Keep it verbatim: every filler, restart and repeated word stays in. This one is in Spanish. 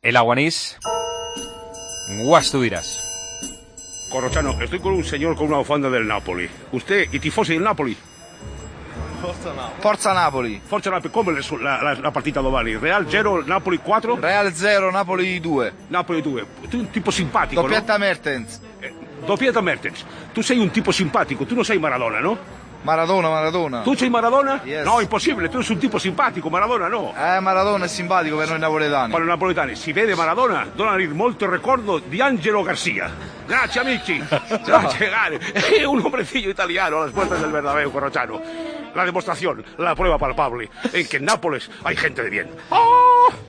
El Aguanís. Guas, tú dirás. Corrochano, estoy con un señor con una bufanda del Napoli. ¿Usted i tifosi del Napoli? Forza Napoli. Forza Napoli. Forza Napoli, come la, la, la partita domani? Real zero, Napoli quattro? Real zero, Napoli due. Napoli due. Tu un tipo simpatico, Doppietta no? Mertens. Eh, doppietta Mertens. Tu sei un tipo simpatico, tu non sei Maradona, no? Maradona, Maradona. Tu sei Maradona? Yes. No, impossibile, tu sei un tipo simpatico, Maradona no. Eh, Maradona è simpatico per noi napoletani. Per i napoletani, si vede Maradona, dona molto il ricordo di Angelo Garcia. Grazie amici, grazie cari. È un hombrecillo italiano a las puertas del Bernabéu, Corrochano. La demostración, la prueba palpable en que en Nápoles hay gente de bien. ¡Oh!